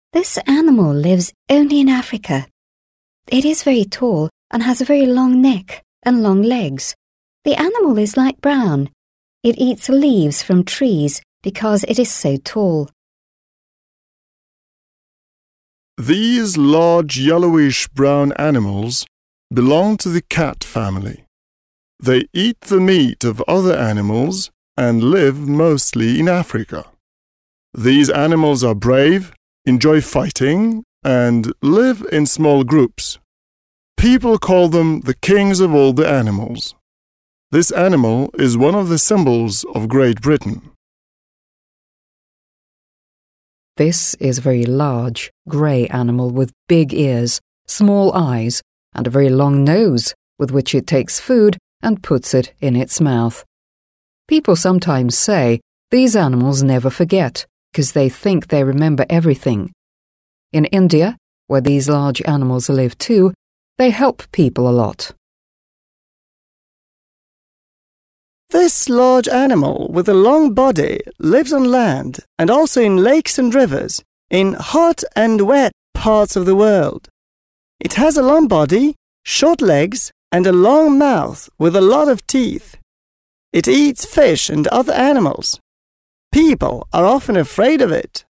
This animal lives only in Africa. It is very tall and has a very long neck and long legs. The animal is light brown. It eats leaves from trees because it is so tall. These large yellowish-brown animals belong to the cat family. They eat the meat of other animals and live mostly in Africa. These animals are brave, enjoy fighting, and live in small groups. People call them the kings of all the animals. This animal is one of the symbols of Great Britain. This is a very large, grey animal with big ears, small eyes, and a very long nose with which it takes food and puts it in its mouth. People sometimes say these animals never forget because they think they remember everything. In India, where these large animals live too, they help people a lot. This large animal with a long body lives on land and also in lakes and rivers in hot and wet parts of the world. It has a long body, short legs, and a long mouth with a lot of teeth. It eats fish and other animals. People are often afraid of it.